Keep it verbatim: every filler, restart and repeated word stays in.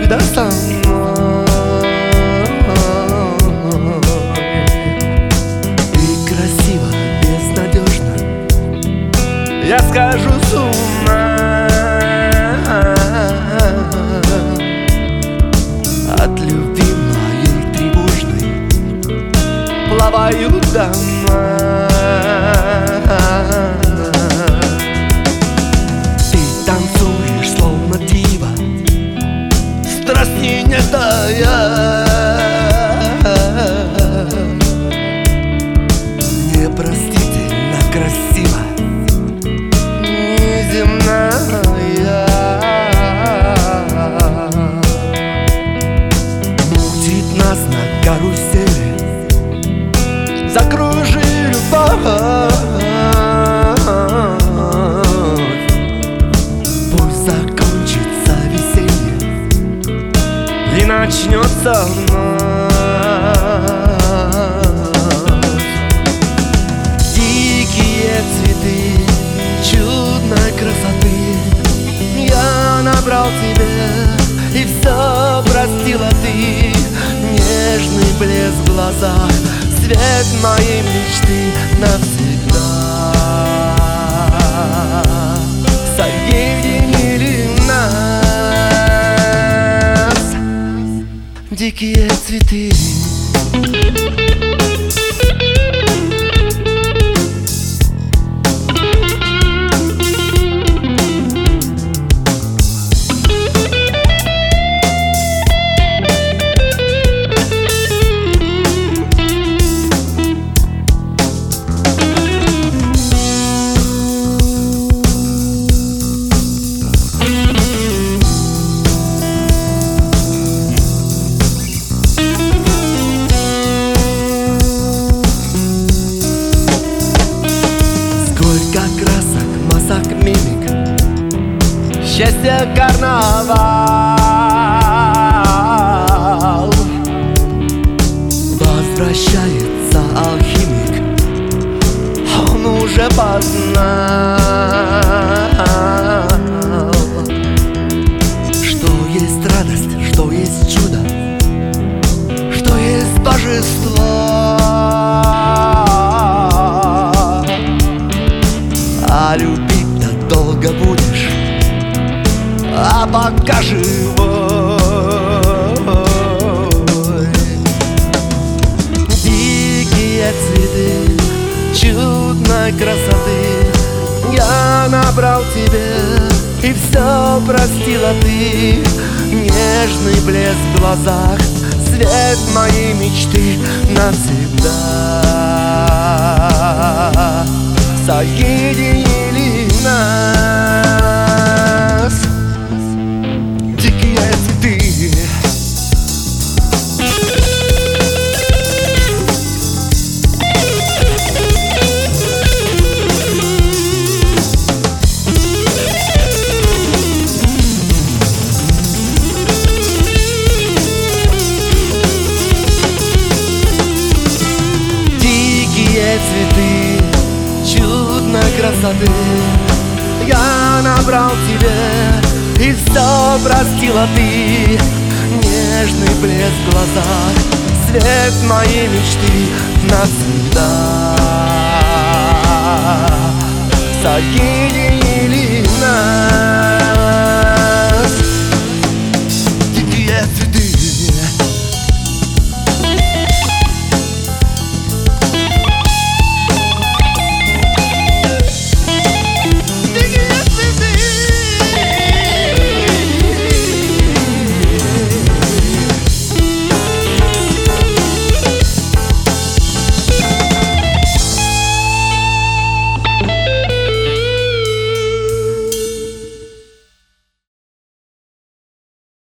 всегда со мной. Ты красиво, безнадежно, я схожу с ума от любви моей тревожной, плаваю дома. Ты танцуешь, словно дива, страсти не тая, непростительно красиво, неземная. Мутит нас на карусели, закружи любовь. Пусть закончится веселье и начнется вновь. Дикие цветы чудной красоты я набрал тебе, и все простила ты. Нежный блеск в глазах, свет моей мечты навсегда соединили нас дикие цветы. Красок, масок, мимик, счастье, карнавал. Возвращается алхимик, он уже познал, что есть радость, что есть чудо, что есть божество. А любить-то долго будешь, а пока живой. Дикие цветы чудной красоты я набрал тебе, и все простила ты. Нежный блеск в глазах, свет моей мечты навсегда соединили нас дикие цветы. Дикие цветы чудной красоты я набрал тебе, и все простила ты. Нежный блеск в глазах, свет моей мечты навсегда соединили нас.